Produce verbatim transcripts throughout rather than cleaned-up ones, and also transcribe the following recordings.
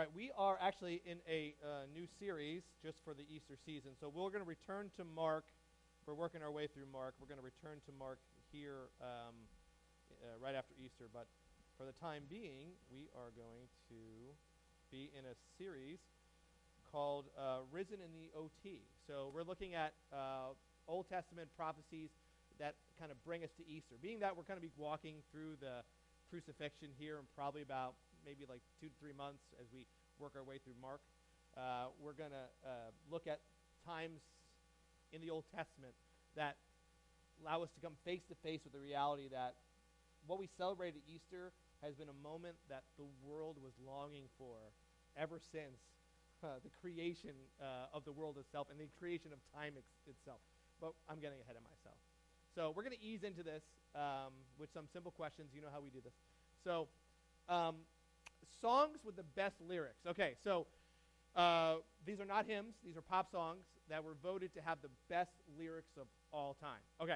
right, we are actually in a uh, new series just for the Easter season. So we're going to return to Mark. We're working our way through Mark. We're going to return to Mark here um, uh, right after Easter. But for the time being, we are going to be in a series called uh, Risen in the O T. So we're looking at uh, Old Testament prophecies that kind of bring us to Easter. Being that we're going to be walking through the crucifixion here in probably about maybe like two to three months as we work our way through Mark, uh, we're going to uh, look at times in the Old Testament that allow us to come face to face with the reality that what we celebrate at Easter has been a moment that the world was longing for ever since uh, the creation uh, of the world itself and the creation of time ex- itself. But I'm getting ahead of myself. So we're going to ease into this um, with some simple questions. You know how we do this. So um, songs with the best lyrics. Okay, so uh, these are not hymns. These are pop songs that were voted to have the best lyrics of all time. Okay,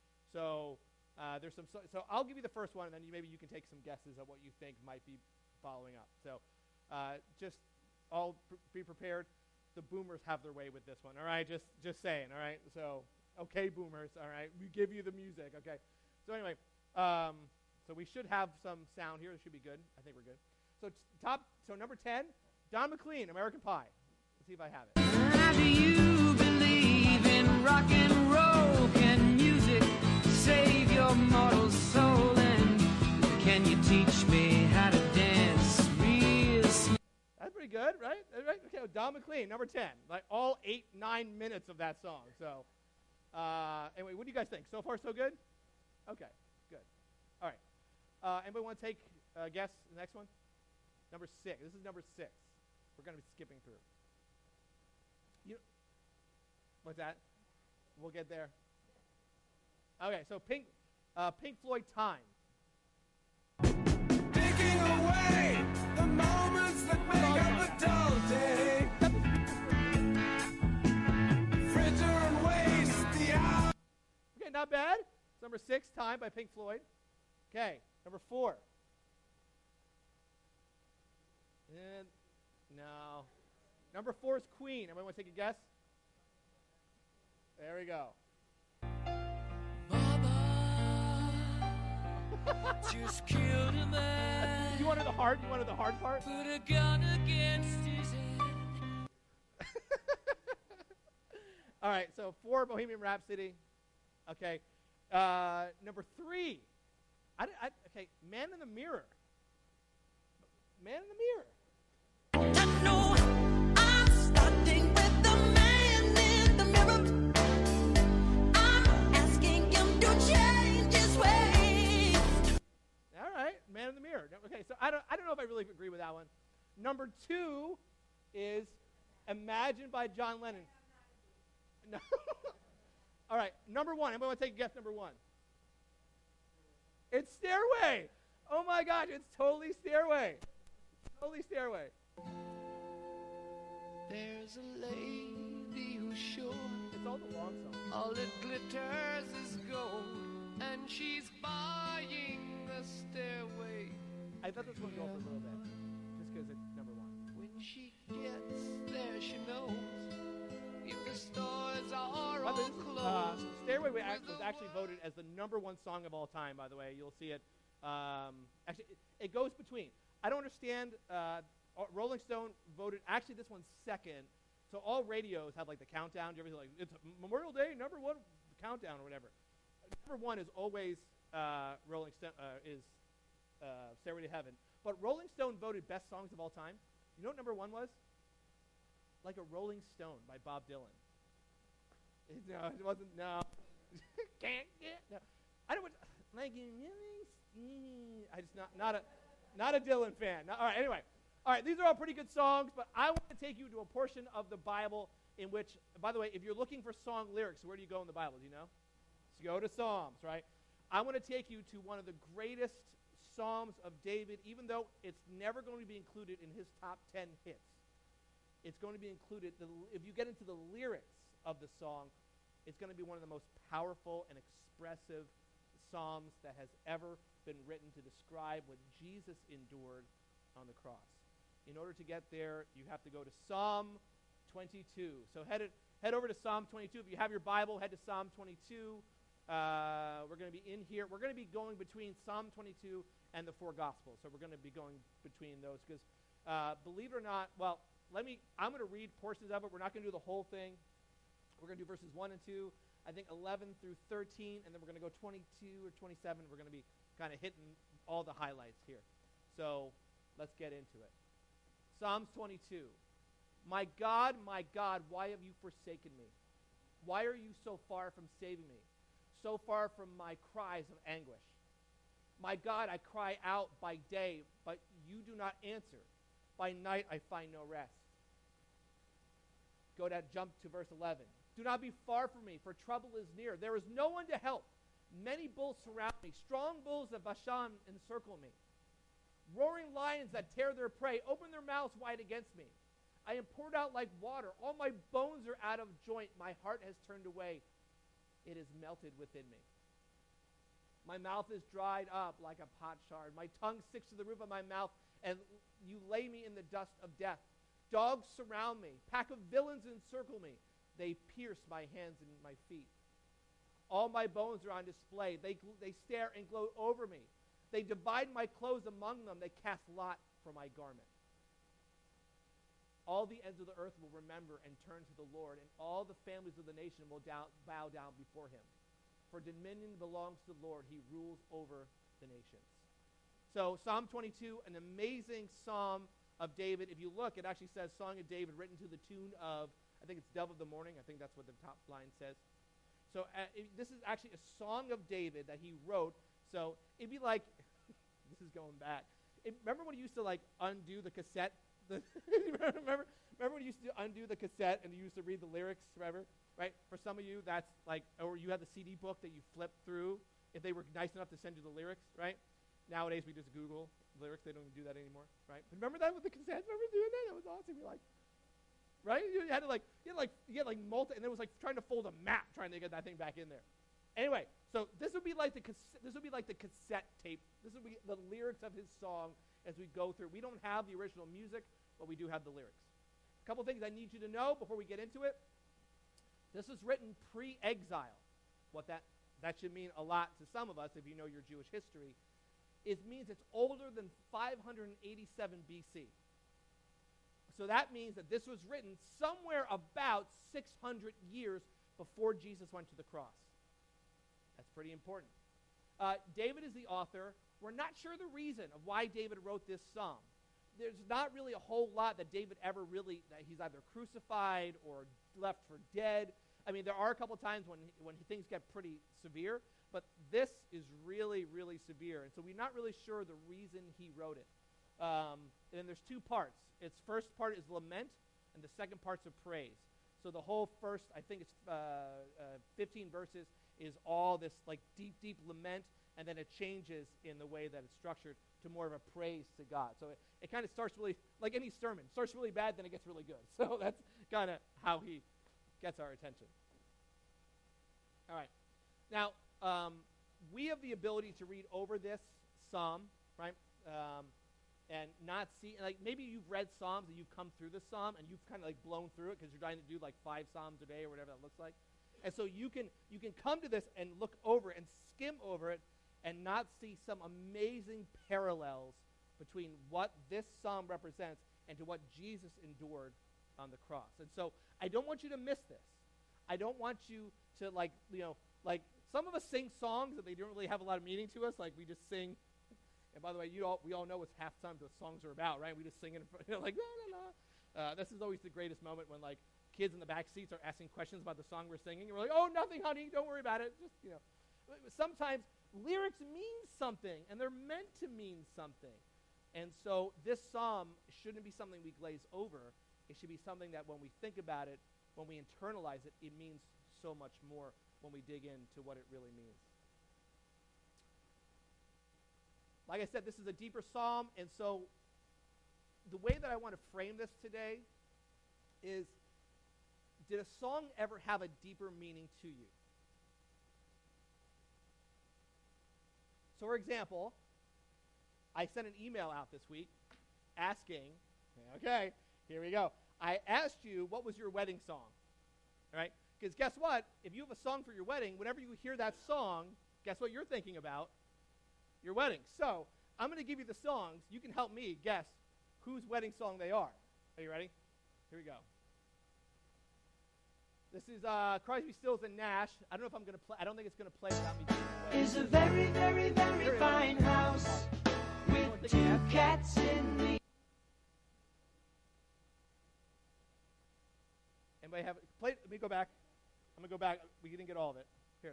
so uh, there's some. So, so I'll give you the first one, and then you, maybe you can take some guesses at what you think might be following up. So uh, just all pr- be prepared. The boomers have their way with this one. All right, just just saying. All right, so okay, boomers. All right, we give you the music. Okay, so anyway, um, so we should have some sound here. It should be good. I think we're good. So t- top. So number ten, Don McLean, American Pie. Let's see if I have it. How do you believe in rock and roll? Can music save your mortal soul? And can you teach me how to dance real slow? That's pretty good, right? Right? Okay, well, Don McLean, number ten. Like all eight, nine minutes of that song. So, uh, anyway, what do you guys think? So far, so good? Okay, good. All right. Uh, anybody want to take a guess? The next one? Number six. This is number six. We're going to be skipping through. You, what's that? We'll get there. Okay, so Pink, uh, Pink Floyd, Time. Taking away the moments that make up a dull day. Fritter and waste the hour. Okay, not bad. It's number six, Time by Pink Floyd. Okay, number four. And no. Number four is Queen. Everybody want to take a guess? There we go. Mama just killed a man. You wanted the hard? You wanted the hard part? Put a gun against his head. All right. So four, Bohemian Rhapsody. Okay. Uh, number three. I, I, okay, Man in the Mirror. Man in the Mirror. I know I'm starting with the man in the mirror. I'm asking him to change his ways. All right, Man in the Mirror. No, okay, so I don't, I don't know if I really agree with that one. Number two is Imagine by John Lennon. No. All right, number one. Anybody want to take a guess? Number one. It's Stairway. Oh my gosh, it's totally Stairway. Totally Stairway. There's a lady who's sure It's all the long songs. all that glitters is gold, and she's buying the stairway. I thought this one would go for a little bit, just because it's number one. When she gets there, she knows if the stores are By the all way, this is, uh, closed. Stairway wa- act- was actually voted as the number one song of all time, by the way. You'll see it. Um, actually, it, it goes between. I don't understand. Uh, Rolling Stone voted, actually, this one's second. So all radios have like the countdown. Do you ever like, it's Memorial Day, number one countdown or whatever. Number one is always uh, Rolling Stone, uh, is uh, Stairway to Heaven. But Rolling Stone voted best songs of all time. You know what number one was? Like a Rolling Stone by Bob Dylan. It, no, it wasn't. No, can't get. No, I don't. Like I just not not a not a Dylan fan. No, all right. Anyway, all right. These are all pretty good songs, but I want to take you to a portion of the Bible in which, by the way, if you're looking for song lyrics, where do you go in the Bible? Do you know? So you go to Psalms, right? I want to take you to one of the greatest Psalms of David, even though it's never going to be included in his top ten hits. It's going to be included. The, if you get into the lyrics of the song, it's going to be one of the most powerful and expressive psalms that has ever been written to describe what Jesus endured on the cross. In order to get there, you have to go to Psalm twenty-two. So head, it, head over to Psalm twenty-two. If you have your Bible, head to Psalm twenty-two. Uh, we're going to be in here. We're going to be going between Psalm twenty-two and the four Gospels. So we're going to be going between those because, uh, believe it or not, well, let me, I'm going to read portions of it. We're not going to do the whole thing. We're going to do verses one and two, I think eleven through thirteen, and then we're going to go twenty-two or twenty-seven. We're going to be kind of hitting all the highlights here. So let's get into it. Psalms twenty-two. My God, my God, why have you forsaken me? Why are you so far from saving me? So far from my cries of anguish. My God, I cry out by day, but you do not answer. By night I find no rest. Go down, jump to verse eleven. Do not be far from me, for trouble is near. There is no one to help. Many bulls surround me. Strong bulls of Bashan encircle me. Roaring lions that tear their prey open their mouths wide against me. I am poured out like water. All my bones are out of joint. My heart has turned away. It is melted within me. My mouth is dried up like a potsherd. My tongue sticks to the roof of my mouth, and you lay me in the dust of death. Dogs surround me. Pack of villains encircle me. They pierce my hands and my feet. All my bones are on display. They, they stare and gloat over me. They divide my clothes among them. They cast lot for my garment. All the ends of the earth will remember and turn to the Lord, and all the families of the nation will down, bow down before him. For dominion belongs to the Lord. He rules over the nations. So Psalm twenty-two, an amazing psalm of David. If you look, it actually says Song of David written to the tune of, I think it's Dove of the Morning. I think that's what the top line says. So uh, it, this is actually a song of David that he wrote. So it'd be like, this is going back. It, remember when you used to like undo the cassette? The remember, remember when you used to undo the cassette and you used to read the lyrics forever? Right? For some of you, that's like, or you had the C D book that you flipped through if they were nice enough to send you the lyrics, right? Nowadays we just Google lyrics. They don't even do that anymore, right? But remember that with the cassettes? Remember doing that? That was awesome. You're like, right? You had to like, you had like, you had like multi, and it was like trying to fold a map, trying to get that thing back in there. Anyway, so this would be like the cassette, this would be like the cassette tape. This would be the lyrics of his song as we go through. We don't have the original music, but we do have the lyrics. A couple things I need you to know before we get into it. This was written pre-exile. What that that should mean a lot to some of us if you know your Jewish history. It means it's older than five hundred eighty-seven B C. So that means that this was written somewhere about six hundred years before Jesus went to the cross. That's pretty important. Uh, David is the author. We're not sure the reason of why David wrote this psalm. There's not really a whole lot that David ever really, that he's either crucified or left for dead. I mean, there are a couple times when, when things get pretty severe, but this is really, really severe. And so we're not really sure the reason he wrote it. Um, and there's two parts. Its first part is lament, and the second part's of praise. So the whole first, I think it's uh, uh, fifteen verses, is all this like deep, deep lament, and then it changes in the way that it's structured to more of a praise to God. So it, it kind of starts really, like any sermon, starts really bad, then it gets really good. So that's kind of how he gets our attention. All right. Now, um, we have the ability to read over this psalm, right, um, and not see, like maybe you've read psalms and you've come through this psalm and you've kind of like blown through it because you're trying to do like five psalms a day or whatever that looks like. And so you can you can come to this and look over it and skim over it and not see some amazing parallels between what this psalm represents and to what Jesus endured on the cross. And so I don't want you to miss this. I don't want you to like, you know, like some of us sing songs that they don't really have a lot of meaning to us. Like we just sing. And by the way, you all, we all know what half the time the songs are about, right? We just sing it, in front, you know, like, la, la, la. Uh, this is always the greatest moment when, like, kids in the back seats are asking questions about the song we're singing. And we're like, oh, nothing, honey, don't worry about it. Just, you know. Sometimes lyrics mean something, and they're meant to mean something. And so this psalm shouldn't be something we glaze over. It should be something that when we think about it, when we internalize it, it means so much more when we dig into what it really means. Like I said, this is a deeper psalm, and so the way that I want to frame this today is, did a song ever have a deeper meaning to you? So, for example, I sent an email out this week asking Okay, here we go. I asked you, what was your wedding song? All right? Because guess what? If you have a song for your wedding, whenever you hear that song, guess what you're thinking about? Your wedding. So I'm going to give you the songs. You can help me guess whose wedding song they are. Are you ready? Here we go. This is uh, Crosby, Stills, and Nash. I don't know if I'm going to play. I don't think it's going to play without me giving it away. Is a very, very, very Here it is. fine house Anyone with think two yes? cats in the. Anybody have it? Play it. Let me go back. I'm going to go back. We didn't get all of it. Here.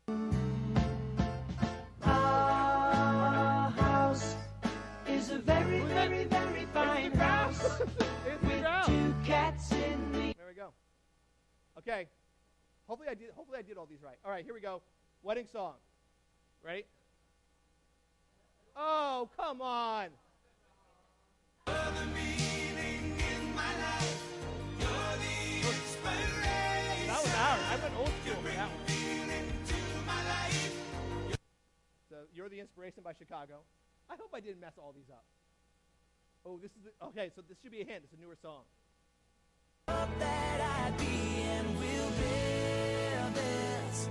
Our house is a very, very, very fine house It's the with crowd. two cats in the. There we go. Okay. Hopefully I did hopefully I did all these right. All right, here we go. Wedding song. Ready? Oh, come on. That was ours. I went old school for that one. So You're the Inspiration by Chicago. I hope I didn't mess all these up. Oh, this is the, okay, so this should be a hint. It's a newer song. that I be and will build this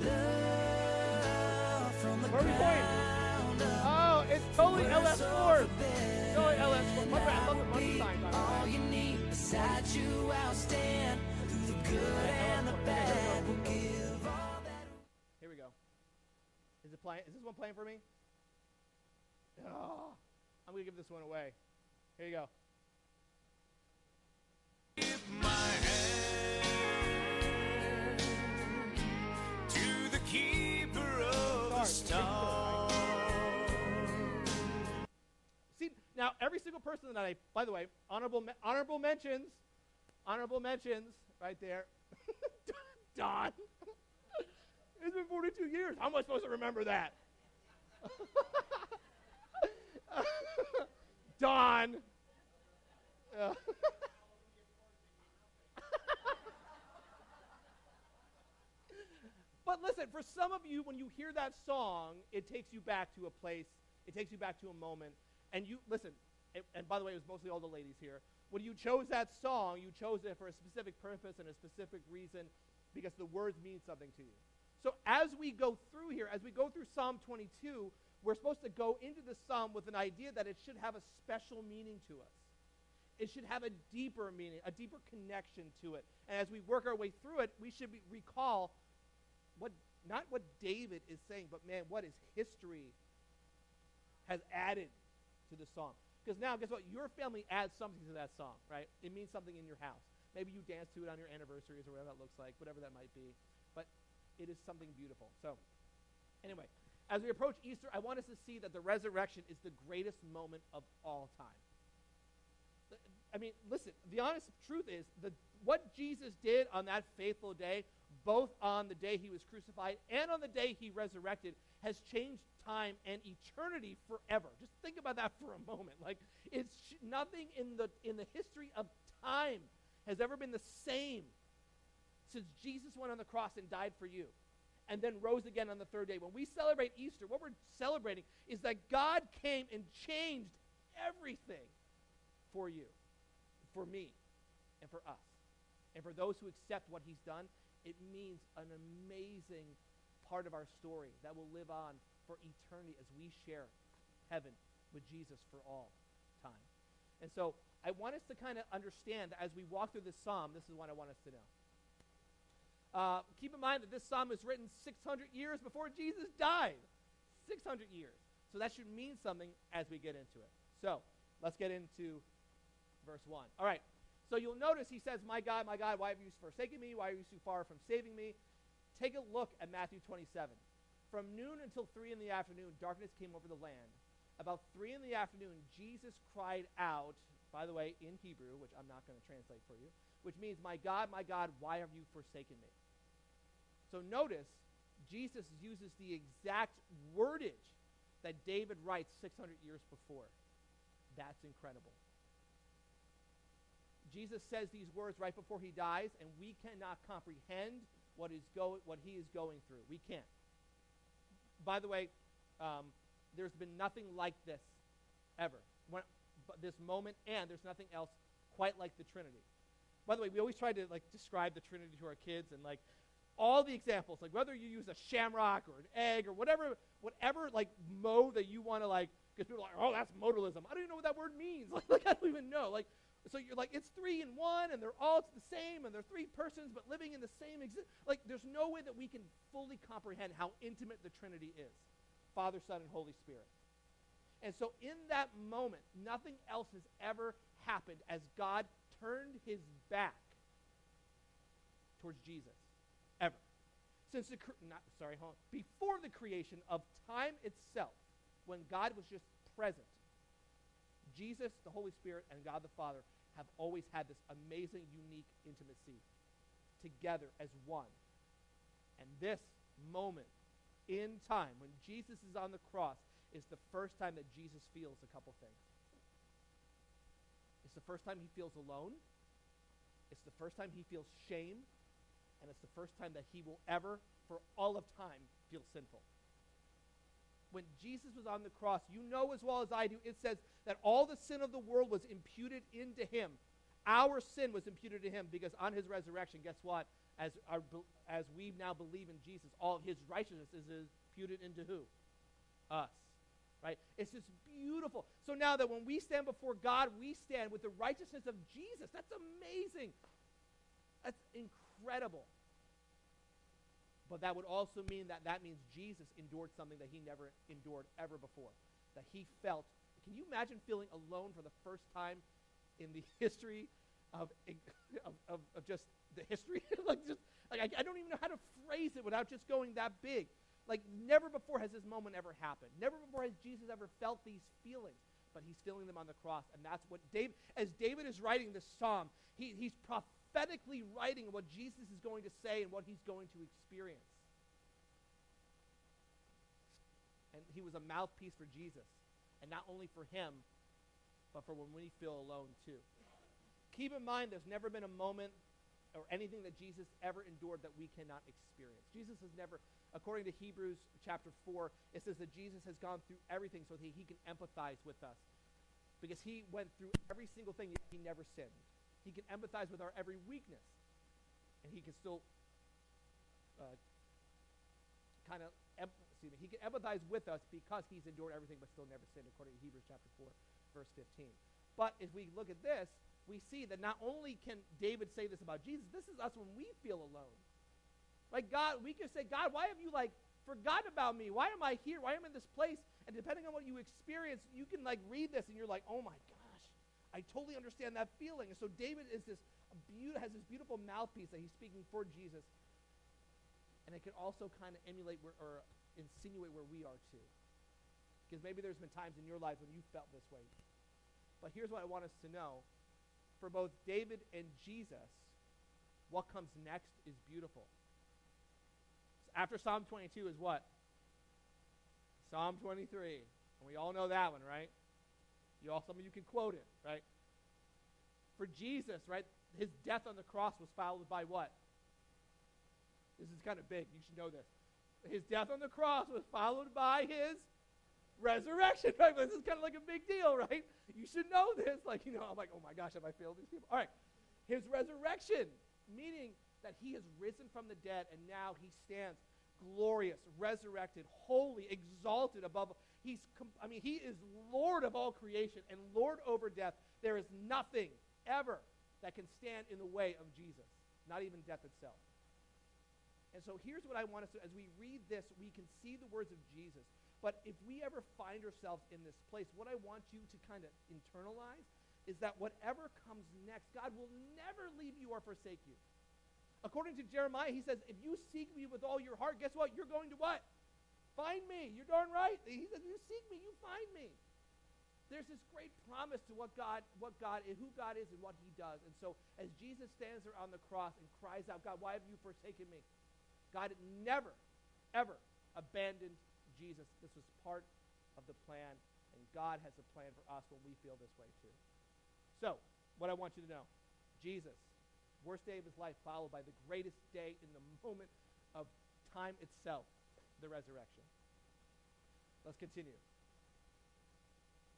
love from the Where are we going? ground up. Oh, it's totally L S four. Totally L S four. By the way, I love the money signs on All it. you need beside you, I'll stand through the good and the bad. We'll give all that. Here we go. Is it playing? Is this one playing for me? Oh, I'm going to give this one away. Here you go. To the keeper of the Stars. stars. See, now every single person that I, by the way, honorable me- honorable mentions, honorable mentions, right there. Don. It's been forty-two years. How am I supposed to remember that? Don. Uh, But listen, for some of you, when you hear that song, it takes you back to a place, it takes you back to a moment. And you, listen, it, and by the way, it was mostly all the ladies here. When you chose that song, you chose it for a specific purpose and a specific reason because the words mean something to you. So as we go through here, as we go through Psalm twenty-two, we're supposed to go into the psalm with an idea that it should have a special meaning to us. It should have a deeper meaning, a deeper connection to it. And as we work our way through it, we should be, recall what, not what David is saying, but man, what his history has added to the song. Because now, guess what? Your family adds something to that song, right? It means something in your house. Maybe you dance to it on your anniversaries or whatever that looks like, whatever that might be. But it is something beautiful. So, anyway, as we approach Easter, I want us to see that the resurrection is the greatest moment of all time. I mean, listen, the honest truth is that what Jesus did on that faithful day, both on the day he was crucified and on the day he resurrected, has changed time and eternity forever. Just think about that for a moment. Like, it's sh- nothing in the in the history of time has ever been the same since Jesus went on the cross and died for you and then rose again on the third day. When we celebrate Easter, what we're celebrating is that God came and changed everything for you, for me, and for us. And for those who accept what he's done, it means an amazing part of our story that will live on for eternity as we share heaven with Jesus for all time. And so I want us to kind of understand that as we walk through this psalm, this is what I want us to know. Uh, keep in mind that this psalm was written six hundred years before Jesus died. six hundred years. So that should mean something as we get into it. So let's get into verse one. All right. So you'll notice he says, my God, my God, why have you forsaken me? Why are you so far from saving me? Take a look at Matthew twenty-seven. From noon until three in the afternoon, darkness came over the land. About three in the afternoon, Jesus cried out, by the way, in Hebrew, which I'm not going to translate for you, which means, my God, my God, why have you forsaken me? So notice, Jesus uses the exact wordage that David writes six hundred years before. That's incredible. Jesus says these words right before he dies, and we cannot comprehend what is go- what he is going through. We can't. By the way, um, there's been nothing like this ever. When, but this moment, and there's nothing else quite like the Trinity. By the way, we always try to like describe the Trinity to our kids, and like all the examples, like whether you use a shamrock or an egg or whatever, whatever like mode that you want to like, because people are like, oh, that's modalism. I don't even know what that word means. Like, like I don't even know. Like, so you're like, it's three in one, and they're all the same, and they're three persons, but living in the same exist. Like, there's no way that we can fully comprehend how intimate the Trinity is, Father, Son, and Holy Spirit. And so in that moment, nothing else has ever happened as God turned his back towards Jesus, ever. Since the, cre- not, sorry, hold on. Before the creation of time itself, when God was just present, Jesus, the Holy Spirit, and God the Father have always had this amazing, unique intimacy together as one. And this moment in time, when Jesus is on the cross, is the first time that Jesus feels a couple things. It's the first time he feels alone. It's the first time he feels shame. And it's the first time that he will ever, for all of time, feel sinful. When Jesus was on the cross, you know as well as I do, it says that all the sin of the world was imputed into him. Our sin was imputed to him because on his resurrection, guess what? As our, as we now believe in Jesus, all of his righteousness is imputed into who? Us. Right? It's just beautiful. So now that when we stand before God, we stand with the righteousness of Jesus. That's amazing. That's incredible. But that would also mean that that means Jesus endured something that he never endured ever before. That he felt. Can you imagine feeling alone for the first time in the history of of, of, of just the history? like just like I, I don't even know how to phrase it without just going that big. Like never before has this moment ever happened. Never before has Jesus ever felt these feelings. But he's feeling them on the cross. And that's what David, as David is writing this psalm, he, he's prophetically writing what Jesus is going to say and what he's going to experience. And he was a mouthpiece for Jesus. And not only for him, but for when we feel alone too. Keep in mind there's never been a moment or anything that Jesus ever endured that we cannot experience. Jesus has never, according to Hebrews chapter four, it says that Jesus has gone through everything so that he can empathize with us. Because he went through every single thing, yet he never sinned. He can empathize with our every weakness. And he can still uh, kind of, em- excuse me, he can empathize with us because he's endured everything but still never sinned, according to Hebrews chapter four, verse fifteen. But if we look at this, we see that not only can David say this about Jesus, this is us when we feel alone. Like God, we can say, God, why have you like forgotten about me? Why am I here? Why am I in this place? And depending on what you experience, you can like read this and you're like, oh my gosh, I totally understand that feeling. And so David is this be- has this beautiful mouthpiece that he's speaking for Jesus. And it can also kind of emulate where, or insinuate where we are too. Because maybe there's been times in your life when you felt this way. But here's what I want us to know. For both David and Jesus, what comes next is beautiful. After Psalm twenty-two is what? Psalm twenty-three. And we all know that one, right? You all, some of you can quote it, right? For Jesus, right, his death on the cross was followed by what? This is kind of big. You should know this. His death on the cross was followed by his resurrection, right? This is kind of like a big deal, right? You should know this. Like, you know, I'm like, oh my gosh, have I failed these people? All right. His resurrection, meaning that he has risen from the dead and now he stands glorious, resurrected, holy, exalted above. He's, com- I mean, he is Lord of all creation and Lord over death. There is nothing ever that can stand in the way of Jesus, not even death itself. And so here's what I want us to, as we read this, we can see the words of Jesus. But if we ever find ourselves in this place, what I want you to kind of internalize is that whatever comes next, God will never leave you or forsake you. According to Jeremiah, he says, if you seek me with all your heart, guess what? You're going to what? Find me. You're darn right. He says, you seek me, you find me. There's this great promise to what God, what God is, who God is and what he does. And so as Jesus stands there on the cross and cries out, God, why have you forsaken me? God never, ever abandoned Jesus. This was part of the plan, and God has a plan for us when we feel this way too. So, what I want you to know, Jesus, worst day of his life followed by the greatest day in the moment of time itself, the resurrection. Let's continue.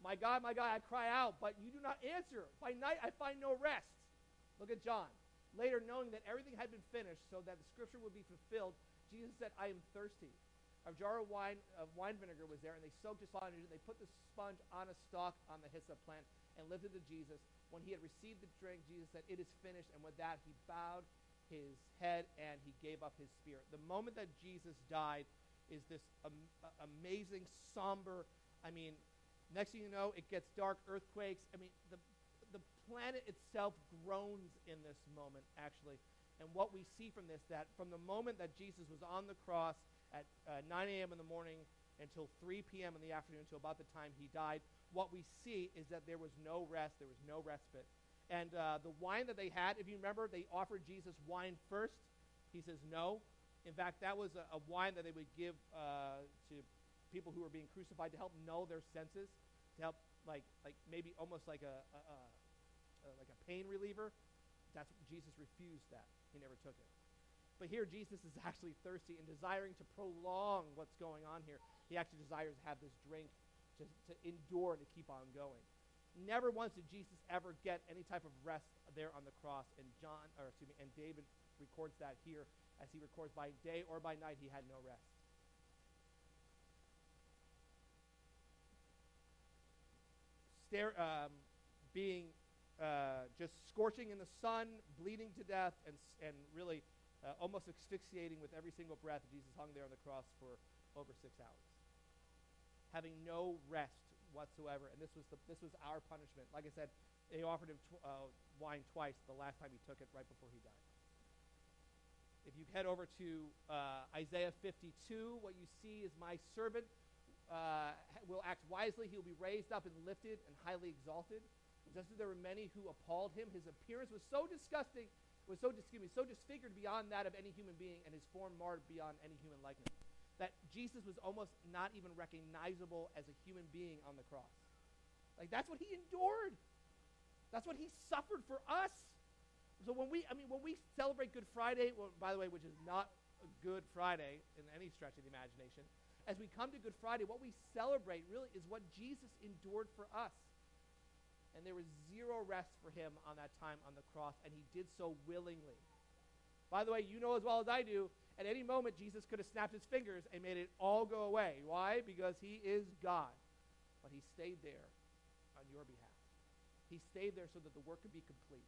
My God, my God, I cry out, but you do not answer. By night I find no rest. Look at John. Later, knowing that everything had been finished so that the scripture would be fulfilled, Jesus said, I am thirsty. A jar of wine of wine vinegar was there, and they soaked a sponge, and they put the sponge on a stalk on the hyssop plant and lifted it to Jesus. When he had received the drink, Jesus said, it is finished, and with that he bowed his head and he gave up his spirit. The moment that Jesus died is this um, uh, amazing, somber, I mean, next thing you know, it gets dark, earthquakes. I mean, the the planet itself groans in this moment, actually. And what we see from this, that from the moment that Jesus was on the cross at uh, nine a.m. in the morning until three p.m. in the afternoon, until about the time he died, what we see is that there was no rest, there was no respite. And uh, the wine that they had, if you remember, they offered Jesus wine first. He says no. In fact, that was a, a wine that they would give uh, to people who were being crucified to help null their senses, to help, like, like maybe almost like a, a, a Uh, like a pain reliever. That's what Jesus refused that. He never took it. But here Jesus is actually thirsty and desiring to prolong what's going on here. He actually desires to have this drink to, to endure and to keep on going. Never once did Jesus ever get any type of rest there on the cross. And John, or excuse me, and David records that here as he records by day or by night he had no rest. Stare, um, being Uh, just scorching in the sun, bleeding to death, and and really uh, almost asphyxiating with every single breath. Jesus hung there on the cross for over six hours, having no rest whatsoever. And this was the, this was our punishment. Like I said, they offered him tw- uh, wine twice. The last time he took it, right before he died. If you head over to uh, Isaiah fifty-two, what you see is my servant uh, will act wisely. He will be raised up and lifted and highly exalted. Just as there were many who appalled him, his appearance was so disgusting, was so excuse me, so disfigured beyond that of any human being, and his form marred beyond any human likeness, that Jesus was almost not even recognizable as a human being on the cross. Like, that's what he endured. That's what he suffered for us. So when we, I mean, when we celebrate Good Friday, well, by the way, which is not a Good Friday in any stretch of the imagination, as we come to Good Friday, what we celebrate really is what Jesus endured for us. And there was zero rest for him on that time on the cross, and he did so willingly. By the way, you know as well as I do, at any moment Jesus could have snapped his fingers and made it all go away. Why? Because he is God. But he stayed there on your behalf. He stayed there so that the work could be complete.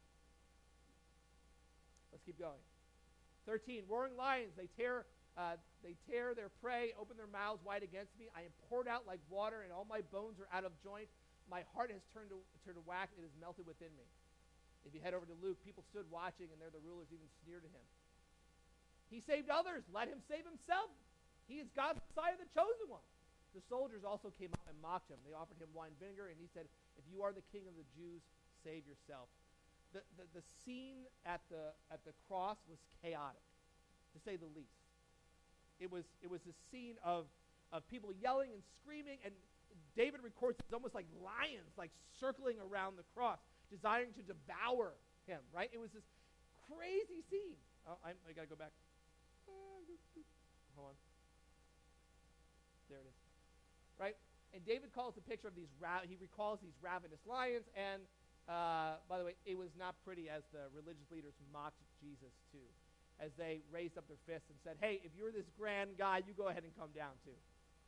Let's keep going. thirteen, roaring lions, they tear uh, they tear their prey, open their mouths wide against me. I am poured out like water, and all my bones are out of joint. My heart has turned to, turned to wax. It is melted within me. If you head over to Luke, people stood watching, and there the rulers even sneered at him. He saved others. Let him save himself. He is God's Messiah, the chosen one. The soldiers also came out and mocked him. They offered him wine vinegar, and he said, if you are the king of the Jews, save yourself. The, the, the scene at the, at the cross was chaotic, to say the least. It was, it was a scene of, of people yelling and screaming, and David records it's almost like lions, like circling around the cross, desiring to devour him, right? It was this crazy scene. Oh, I, I got to go back. Hold on. There it is. Right? And David calls the picture of these, ra- he recalls these ravenous lions, and uh, by the way, it was not pretty as the religious leaders mocked Jesus too, as they raised up their fists and said, hey, if you're this grand guy, you go ahead and come down too.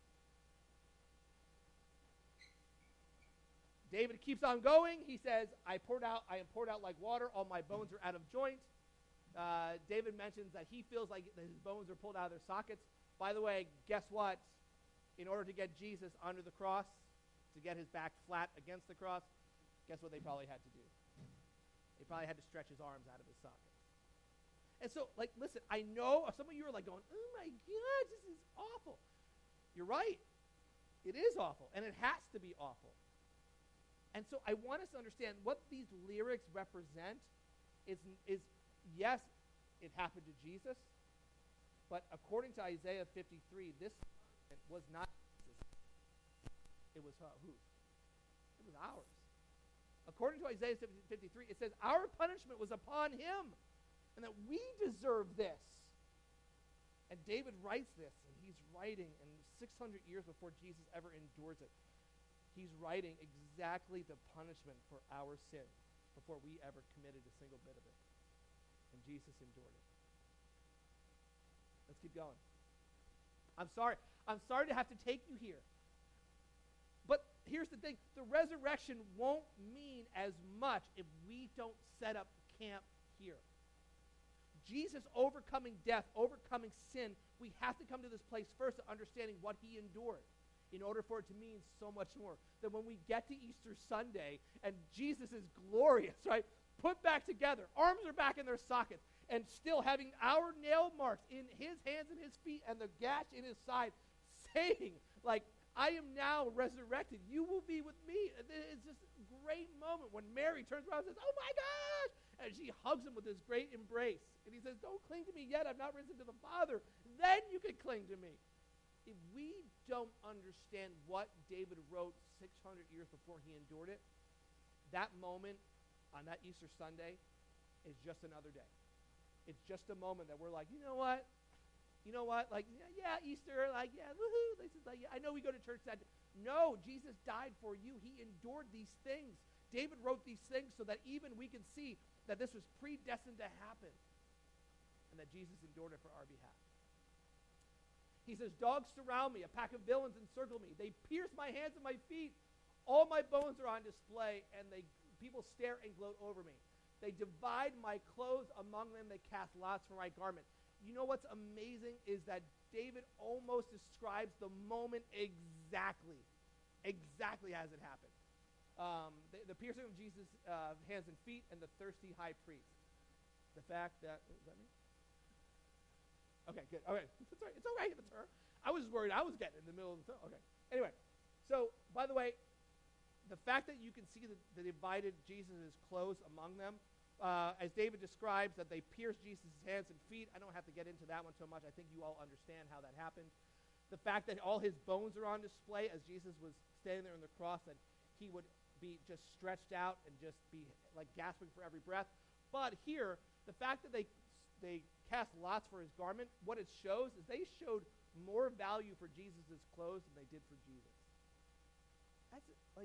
David keeps on going. He says, I poured out, I am poured out like water. All my bones are out of joint. Uh, David mentions that he feels like his bones are pulled out of their sockets. By the way, guess what? In order to get Jesus under the cross, to get his back flat against the cross, guess what they probably had to do? They probably had to stretch his arms out of his sockets. And so, like, listen, I know some of you are like going, oh my God, this is awful. You're right. It is awful, and it has to be awful. And so I want us to understand what these lyrics represent is, is yes, it happened to Jesus, but according to Isaiah fifty-three, this was not Jesus. It was uh, who? It was ours. According to Isaiah fifty-three, it says, our punishment was upon him, and that we deserve this. And David writes this, and he's writing, and six hundred years before Jesus ever endures it. He's writing exactly the punishment for our sin before we ever committed a single bit of it. And Jesus endured it. Let's keep going. I'm sorry. I'm sorry to have to take you here. But here's the thing. The resurrection won't mean as much if we don't set up camp here. Jesus overcoming death, overcoming sin, we have to come to this place first of understanding what he endured in order for it to mean so much more. That when we get to Easter Sunday and Jesus is glorious, right? Put back together, arms are back in their sockets, and still having our nail marks in his hands and his feet and the gash in his side, saying, like, I am now resurrected. You will be with me. It's just a great moment when Mary turns around and says, oh my gosh! And she hugs him with this great embrace. And he says, don't cling to me yet. I've not risen to the Father. Then you can cling to me. If we don't understand what David wrote six hundred years before he endured it, that moment on that Easter Sunday is just another day. It's just a moment that we're like, you know what? You know what? Like, yeah, yeah Easter, like, yeah, woohoo. This is like, yeah, I know we go to church that day. No, Jesus died for you. He endured these things. David wrote these things so that even we can see that this was predestined to happen and that Jesus endured it for our behalf. He says, dogs surround me. A pack of villains encircle me. They pierce my hands and my feet. All my bones are on display, and they people stare and gloat over me. They divide my clothes among them. They cast lots for my garment. You know what's amazing is that David almost describes the moment exactly, exactly as it happened. Um, the, the piercing of Jesus' uh, hands and feet and the thirsty high priest. The fact that, is that me? Okay, good. Okay, it's all right. It's all right if it's her. I was worried I was getting in the middle of the film. Okay. Anyway, so, by the way, the fact that you can see the, the divided Jesus' clothes among them, uh, as David describes that they pierced Jesus' hands and feet. I don't have to get into that one so much. I think you all understand how that happened. The fact that all his bones are on display as Jesus was standing there on the cross, that he would be just stretched out and just be like gasping for every breath. But here, the fact that they they cast lots for his garment, what it shows is they showed more value for Jesus' clothes than they did for Jesus. That's like,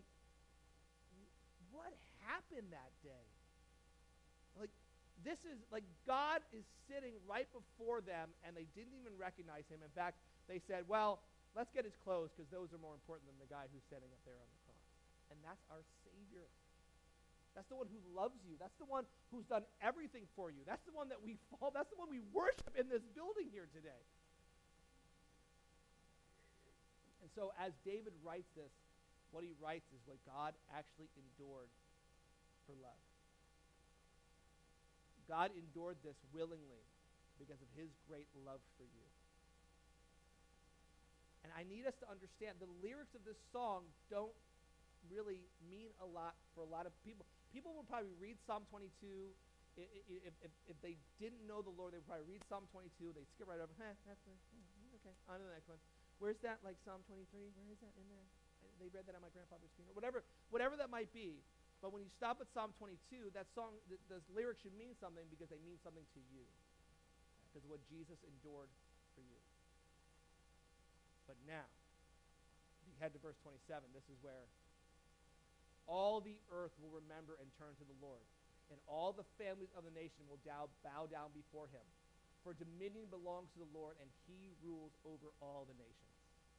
what happened that day? Like, this is, like, God is sitting right before them, and they didn't even recognize him. In fact, they said, well, let's get his clothes, because those are more important than the guy who's standing up there on the cross. And that's our Savior. That's the one who loves you. That's the one who's done everything for you. That's the one that we fall, that's the one we worship in this building here today. And so as David writes this, what he writes is what God actually endured for love. God endured this willingly because of his great love for you. And I need us to understand the lyrics of this song don't really mean a lot for a lot of people. People will probably read Psalm twenty-two. If, if, if, if they didn't know the Lord, they would probably read Psalm twenty-two. They'd skip right over. Eh, that's a, okay, on to the next one. Where's that, like Psalm twenty-three? Where is that in there? They read that on my grandfather's funeral. Whatever, whatever that might be. But when you stop at Psalm twenty-two, that song, th- those lyrics should mean something because they mean something to you. Because of what Jesus endured for you. But now, if you head to verse twenty-seven, this is where all the earth will remember and turn to the Lord, and all the families of the nation will dow, bow down before him. For dominion belongs to the Lord, and he rules over all the nations.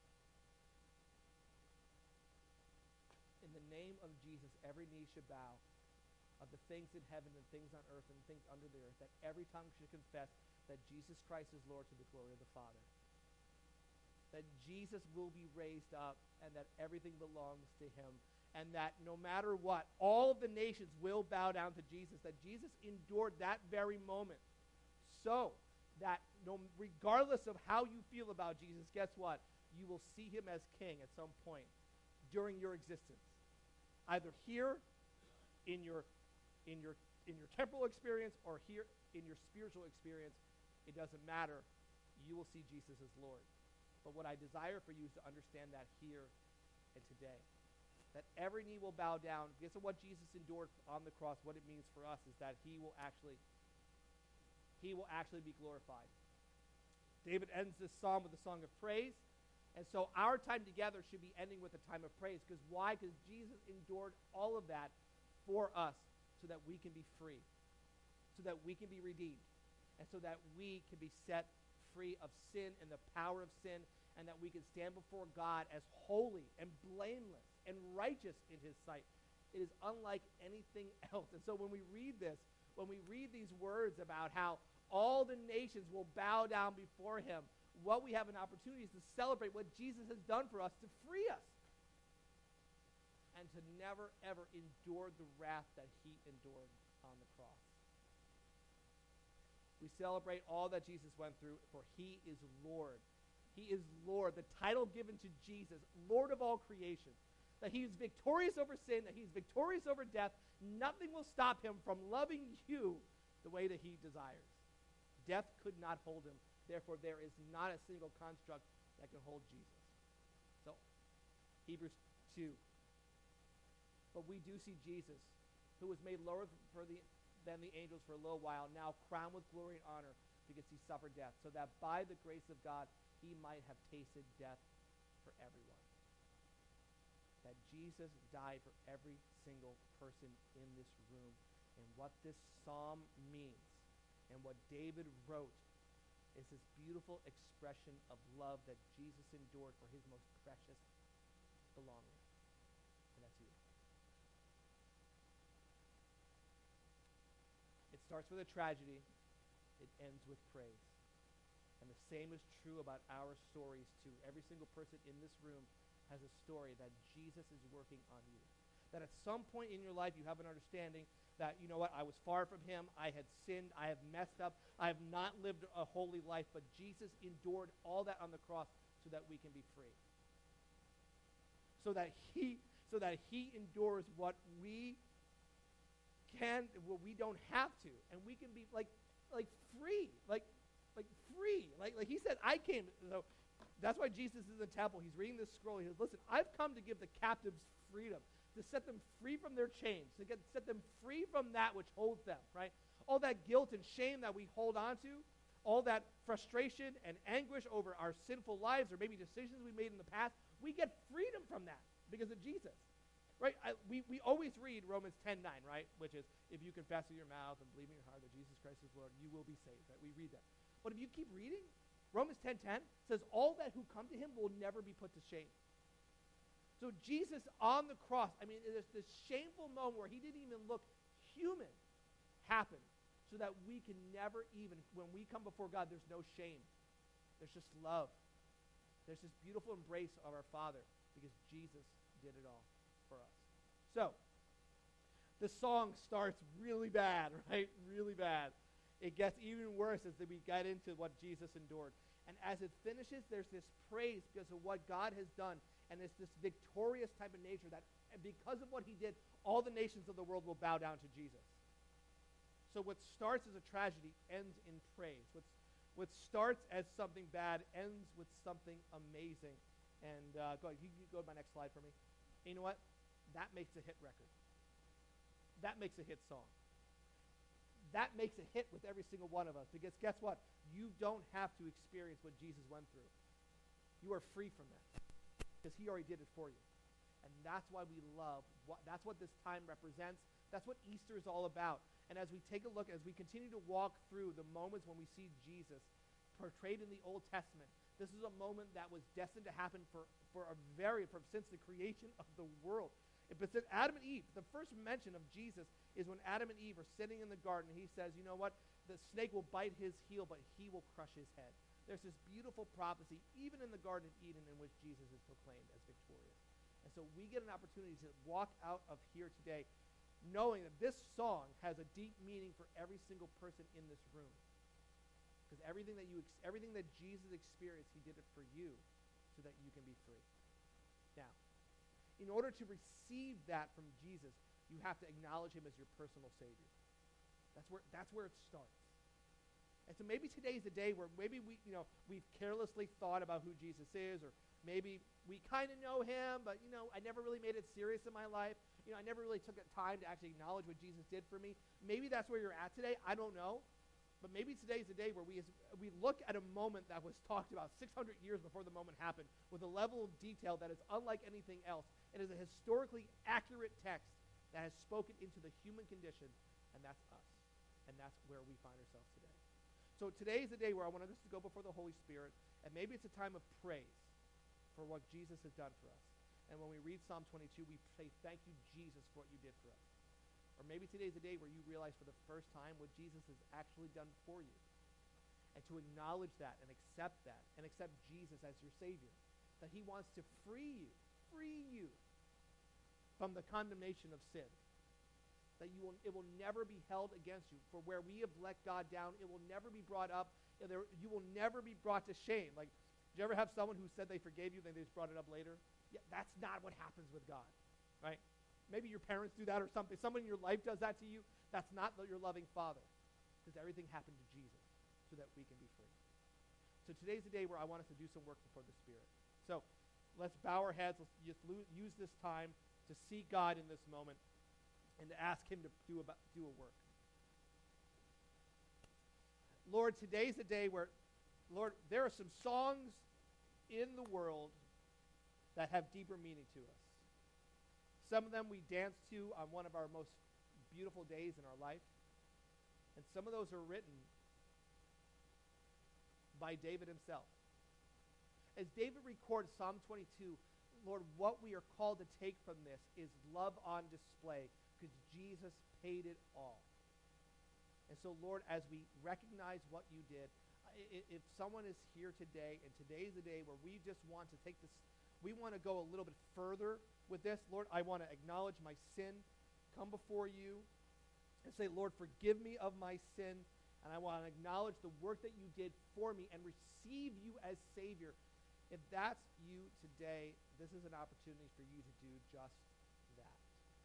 In the name of Jesus, every knee should bow of the things in heaven and things on earth and things under the earth, that every tongue should confess that Jesus Christ is Lord to the glory of the Father. That Jesus will be raised up and that everything belongs to him. And that no matter what, all of the nations will bow down to Jesus. That Jesus endured that very moment. So that no, regardless of how you feel about Jesus, guess what? You will see him as king at some point during your existence. Either here in your in your in your temporal experience or here in your spiritual experience, it doesn't matter. You will see Jesus as Lord. But what I desire for you is to understand that here and today. That every knee will bow down. Because of what Jesus endured on the cross, what it means for us is that he will actually he will actually be glorified. David ends this psalm with a song of praise. And so our time together should be ending with a time of praise. Because why? Because Jesus endured all of that for us so that we can be free, so that we can be redeemed, and so that we can be set free of sin and the power of sin, and that we can stand before God as holy and blameless and righteous in his sight. It is unlike anything else. And so when we read this, when we read these words about how all the nations will bow down before him, what we have an opportunity is to celebrate what Jesus has done for us to free us and to never, ever endure the wrath that he endured on the cross. We celebrate all that Jesus went through, for he is Lord. He is Lord, the title given to Jesus, Lord of all creation. That he is victorious over sin, that he is victorious over death. Nothing will stop him from loving you the way that he desires. Death could not hold him. Therefore, there is not a single construct that can hold Jesus. So, Hebrews two. But we do see Jesus, who was made lower for the, than the angels for a little while, now crowned with glory and honor because he suffered death, so that by the grace of God he might have tasted death for everyone. That Jesus died for every single person in this room. And what this psalm means and what David wrote is this beautiful expression of love that Jesus endured for his most precious belonging. And that's you. It starts with a tragedy. It ends with praise. And the same is true about our stories too. Every single person in this room has a story that Jesus is working on you. That at some point in your life you have an understanding that, you know what, I was far from him, I had sinned, I have messed up, I have not lived a holy life, but Jesus endured all that on the cross so that we can be free. So that he, so that he endures what we can, what we don't have to, and we can be like, like free, like, like free, like, like he said, I came. So that's why Jesus is in the temple. He's reading this scroll. He says, "Listen, I've come to give the captives freedom, to set them free from their chains, to get set them free from that which holds them." Right? All that guilt and shame that we hold on to, all that frustration and anguish over our sinful lives or maybe decisions we made in the past, we get freedom from that because of Jesus. Right? I, we, we always read Romans ten nine, right? Which is, if you confess with your mouth and believe in your heart that Jesus Christ is Lord, you will be saved. Right? We read that. But if you keep reading, Romans ten ten says, all that who come to him will never be put to shame. So Jesus on the cross, I mean, there's this shameful moment where he didn't even look human happen so that we can never even, when we come before God, there's no shame. There's just love. There's this beautiful embrace of our Father because Jesus did it all for us. So, the song starts really bad, right? Really bad. It gets even worse as we get into what Jesus endured. And as it finishes, there's this praise because of what God has done. And it's this victorious type of nature that because of what he did, all the nations of the world will bow down to Jesus. So what starts as a tragedy ends in praise. What's, what starts as something bad ends with something amazing. And uh, go, you, you go to my next slide for me. And you know what? That makes a hit record. That makes a hit song. That makes a hit with every single one of us. Because guess what? You don't have to experience what Jesus went through. You are free from that. Because he already did it for you. And that's why we love, what, that's what this time represents. That's what Easter is all about. And as we take a look, as we continue to walk through the moments when we see Jesus portrayed in the Old Testament, this is a moment that was destined to happen for, for a very, from since the creation of the world. But since Adam and Eve, the first mention of Jesus is when Adam and Eve are sitting in the garden. He says, you know what? The snake will bite his heel, but he will crush his head. There's this beautiful prophecy, even in the Garden of Eden, in which Jesus is proclaimed as victorious. And so we get an opportunity to walk out of here today knowing that this song has a deep meaning for every single person in this room. Because everything that you, ex- everything that Jesus experienced, he did it for you so that you can be free. Now, in order to receive that from Jesus, you have to acknowledge him as your personal Savior. That's where, that's where it starts. And so maybe today's a day where maybe we, you know, we've carelessly thought about who Jesus is, or maybe we kind of know him, but, you know, I never really made it serious in my life. You know, I never really took the time to actually acknowledge what Jesus did for me. Maybe that's where you're at today. I don't know. But maybe today's a day where we, we look at a moment that was talked about six hundred years before the moment happened with a level of detail that is unlike anything else. It is a historically accurate text that has spoken into the human condition, and that's us. And that's where we find ourselves today. So today is a day where I want us to go before the Holy Spirit, and maybe it's a time of praise for what Jesus has done for us. And when we read Psalm twenty-two, we say, thank you, Jesus, for what you did for us. Or maybe today's a day where you realize for the first time what Jesus has actually done for you. And to acknowledge that and accept that and accept Jesus as your Savior. That he wants to free you, free you from the condemnation of sin. That you will, it will never be held against you. For where we have let God down, it will never be brought up. You will never be brought to shame. Like, did you ever have someone who said they forgave you, then they just brought it up later? Yeah, that's not what happens with God, right? Maybe your parents do that or something. Someone in your life does that to you. That's not your loving Father. Because everything happened to Jesus so that we can be free. So today's the day where I want us to do some work before the Spirit. So let's bow our heads. Let's just lo- use this time to seek God in this moment and to ask him to do, about, do a work. Lord, today's the day where, Lord, there are some songs in the world that have deeper meaning to us. Some of them we dance to on one of our most beautiful days in our life. And some of those are written by David himself. As David records Psalm twenty-two, Lord, what we are called to take from this is love on display because Jesus paid it all. And so, Lord, as we recognize what you did, if someone is here today, and today is the day where we just want to take this, we want to go a little bit further with this. Lord, I want to acknowledge my sin, come before you, and say, Lord, forgive me of my sin, and I want to acknowledge the work that you did for me and receive you as Savior. If that's you today, this is an opportunity for you to do just that.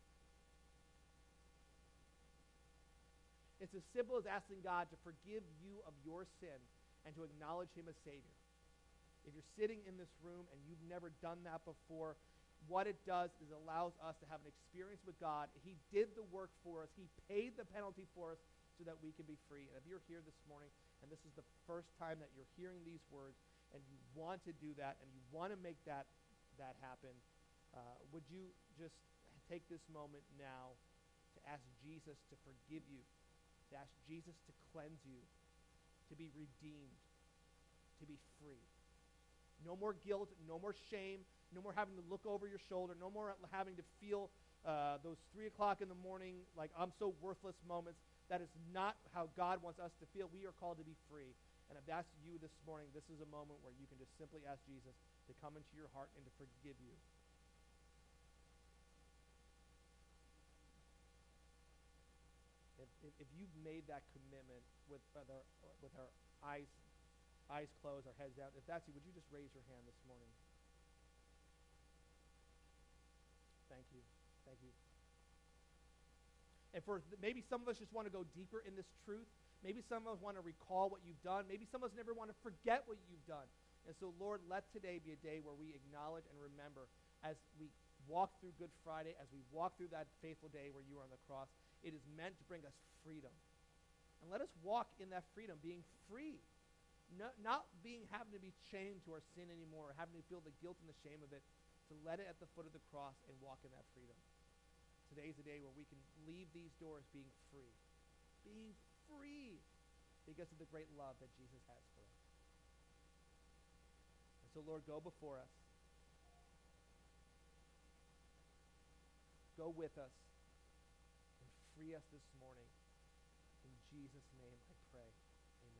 It's as simple as asking God to forgive you of your sin and to acknowledge him as Savior. If you're sitting in this room and you've never done that before, what it does is allows us to have an experience with God. He did the work for us. He paid the penalty for us so that we can be free. And if you're here this morning and this is the first time that you're hearing these words and you want to do that and you want to make that, that happen, uh, would you just take this moment now to ask Jesus to forgive you, to ask Jesus to cleanse you, to be redeemed, to be free. No more guilt, no more shame, no more having to look over your shoulder, no more having to feel uh, those three o'clock in the morning, like I'm so worthless moments. That is not how God wants us to feel. We are called to be free. And if that's you this morning, this is a moment where you can just simply ask Jesus to come into your heart and to forgive you. If, if, if you've made that commitment with, with, our, with our eyes eyes closed, our heads down, if that's you, would you just raise your hand this morning? Thank you. Thank you. And for th- maybe some of us just want to go deeper in this truth. Maybe some of us want to recall what you've done. Maybe some of us never want to forget what you've done. And so, Lord, let today be a day where we acknowledge and remember as we walk through Good Friday, as we walk through that faithful day where you are on the cross, it is meant to bring us freedom. And let us walk in that freedom, being free. No, not being having to be chained to our sin anymore, or having to feel the guilt and the shame of it, to let it at the foot of the cross and walk in that freedom. Today is the day where we can leave these doors being free. Being free because of the great love that Jesus has for us. And so, Lord, go before us. Go with us and free us this morning. In Jesus' name I pray.